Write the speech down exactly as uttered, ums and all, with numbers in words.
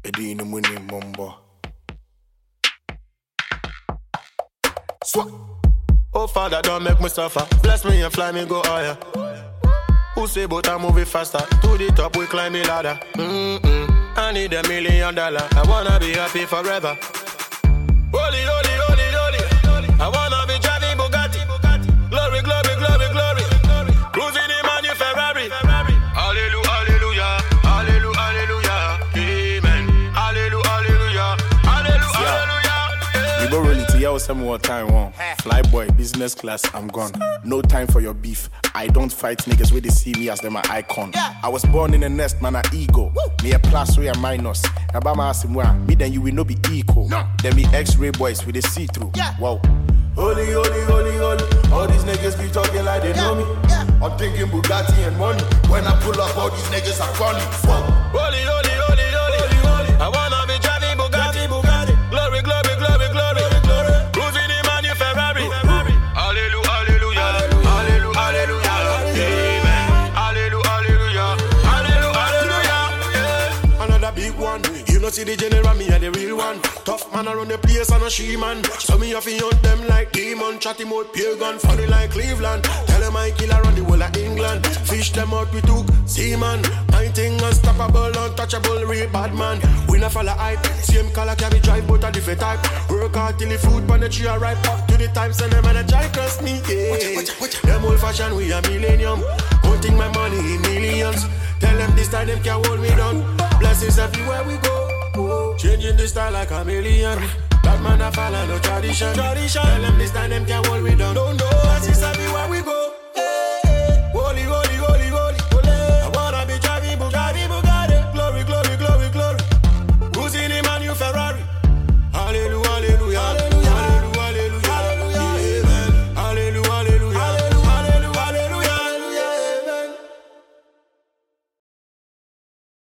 Edina Muni Mumbo. Swat. Oh, Father, don't make me suffer. Bless me and fly me go higher. Who say but I move it faster? To the top we climb the ladder. Mm-mm. I need a million dollar. I wanna be happy forever. Holy, holy, holy, holy. I wanna be driving Bugatti. Glory, glory, glory, glory. Cruising in my new Ferrari. Hallelujah, hallelujah, hallelujah, hallelujah. Amen. Hallelujah, hallelujah, hallelujah, hallelujah. You go really to yell some more time, one. Fly boy, business class, I'm gone. No time for your beef. I don't fight niggas where they see me as them my icon. Yeah. I was born in a nest, man, a ego. Woo. Me a plus, we a minus. Abama asimwa, me then you will not be equal. No. Then me X-ray boys with the see-through. Yeah. Wow. Holy, holy, holy, holy. All these niggas be talking like they Yeah. know me. Yeah. I'm thinking Bugatti and money. When I pull up, all these niggas are funny. Fuck. Holy, holy, holy, holy, holy, holy. I wanna be driving Bugatti, Bugatti. Glory, glory, glory, glory, glory. Cruising in my new Ferrari. Hallelujah, hallelujah, hallelujah, hallelujah. Amen. Hallelujah, hallelujah, hallelujah, hallelujah. Another big one. You know see the general, me and the real one. Tough man around the place and a she-man. So me have to hunt them like demon. Chat him out, pure gun, funny like Cleveland. Tell them I kill around the whole of England. Fish them out, we took seaman. My thing unstoppable, untouchable, real bad man. We not follow hype. Same color carry drive, but a different type. Work hard till the food pan the tree right up to the time. Send them and a try trust me, yeah. Watch it, watch it, watch it. Them old fashioned, we a millennium. Counting my money in millions. Tell them this time them can't hold me down. Blessings everywhere we go. Changing the style like a million. That man a follow no tradition. Tradition. Tell them this time them can't hold me down. Don't know. Blessings everywhere we go.